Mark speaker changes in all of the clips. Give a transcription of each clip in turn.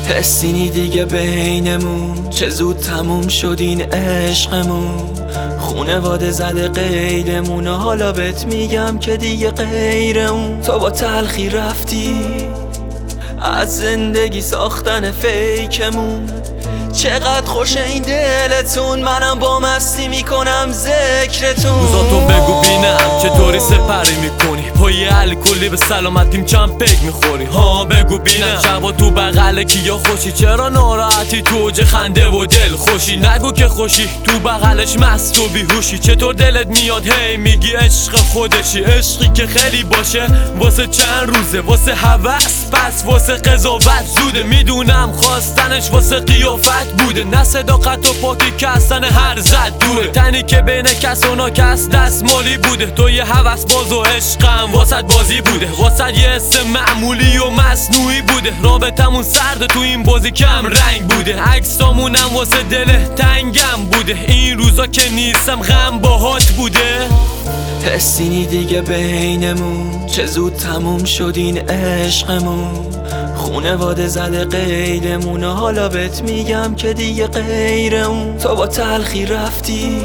Speaker 1: حسینی دیگه بینمون، چه زود تموم شد این عشقمون. خونواده زده قیدمون، حالا بهت میگم که دیگه غیر اون. تو با تلخی رفتی از زندگی ساختن فیکمون. چقدر خوش این دلتون، منم با مستی میکنم ذکرتون.
Speaker 2: روزاتو بگو بینم چطوری سپری میکنی، پای الکلی به سلامتیم چند پیک میخوری. ها بگو بینم شبا تو بغل کیا خوشی، چرا ناراحتی تو اوج خنده و دل خوشی. نگو که خوشی تو بغلش مست و بیهوشی، چطور دلت میاد هی میگی عشق خودشی. عشقی که خیلی باشه واسه چند روزه، واسه هوس پس واسه قضاوت زوده. میدونم خواستنش واسه قیافت بوده، نه صداقت و پاکی کستن هر زد دوره. تنی که بین کس و ناکس دستمالی بوده، تو یه هوس باز و عشقم واسط بازی بوده. واسط یه حس معمولی و مصنوعی بوده، رابطمون سرد تو این بازی کم رنگ بوده. عکسامونم واسه دل تنگم بوده، این روزا که نیستم غم باهات بوده.
Speaker 1: حسینی دیگه بینمون، چه زود تموم شد این عشقمون. خونواده زده قیدمون، حالا بهت میگم که دیگه غیر اون. تو با تلخی رفتی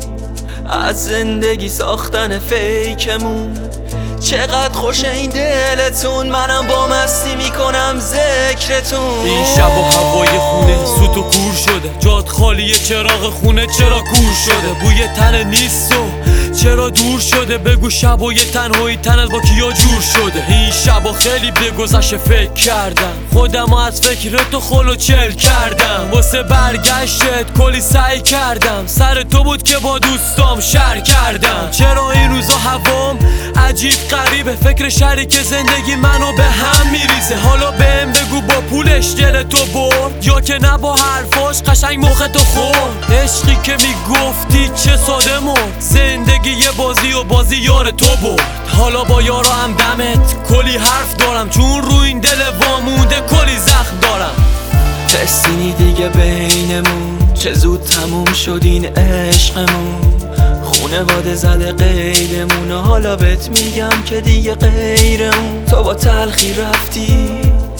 Speaker 1: از زندگی ساختن فیکمون. چقدر خوش این دلتون، منم با مستی میکنم ذکرتون.
Speaker 2: این شب و هوای خونه سوت و کور شده، جات خالیه چراغ خونه چرا کور شده. بوی تن نیست و چرا دور شده، بگو شب و یه تنهایی تنت با کیا جور شده. این شب خیلی به گذشته فکر کردم، خودم از فکر تو خلو چل کردم. واسه برگشتت کلی سعی کردم، سر تو بود که با دوستام شر کردم. چرا این روزا هوام عجیب غریبه، فکر شریک زندگی منو به هم میریزه. حالا بهم بگو با پولش دل تو برد، یا که نه با حرفاش قشنگ مخ تو خورد. عشقی که میگفتی چه ساده مرد، زندگی یه بازی و بازی یار تو برد. حالا با یارا هم دمت کلی حرف دارم، چون رو این دل وامونده کلی زخم دارم.
Speaker 1: حسینی دیگه بینمون، چه زود تموم شد این عشقمون. خونواده زده قیدمون، حالا بهت میگم که دیگه غیر اون. تو با تلخی رفتی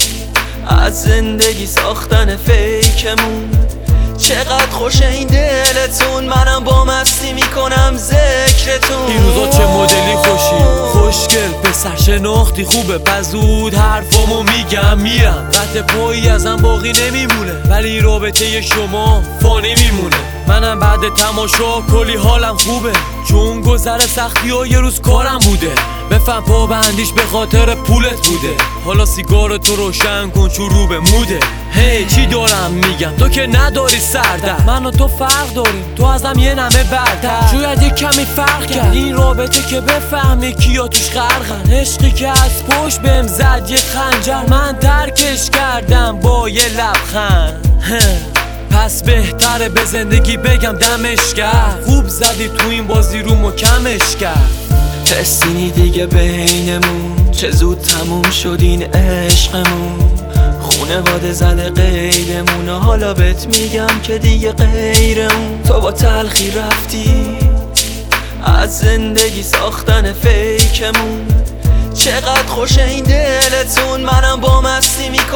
Speaker 1: از زندگی ساختن فیکمون. چقدر خوش این دلتون، منم با مستی میکنم ذکرتون.
Speaker 2: این روزا چه مدلی خوشی خوشگل پسر شناختی خوبه، بزود حرفامو میگم میرم. قطع پایی ازم باقی نمیمونه، ولی رابطه شما فانی میمونه. منم بعد تماشا کلی حالم خوبه، چون گذر سختی ها یه روز کارم بوده. بفهم پابندیش به خاطر پولت بوده، حالا سیگار تو روشن کن چون رو به موده. هی چی دارم میگم، تو که نداری سردر، من و تو فرق داریم، تو ازم یه نمه برتر. شاید یه کمی فرق کرد این رابطه که بفهمی کیا توش غرقن. عشقی که از پشت بهم زد یه خنجر، من ترکش کردم با یه لبخند. پس بهتره به زندگی بگم دمش کرد، خوب زدی تو این بازی رو مکمش کرد.
Speaker 1: حسینی دیگه بینمون، چه زود تموم شد این عشقمون. خونواده زده قیدمون، حالا بهت میگم که دیگه غیر اون. تو با تلخی رفتی از زندگی ساختن فیکمون. چقدر خوش این دلتون، منم با مستی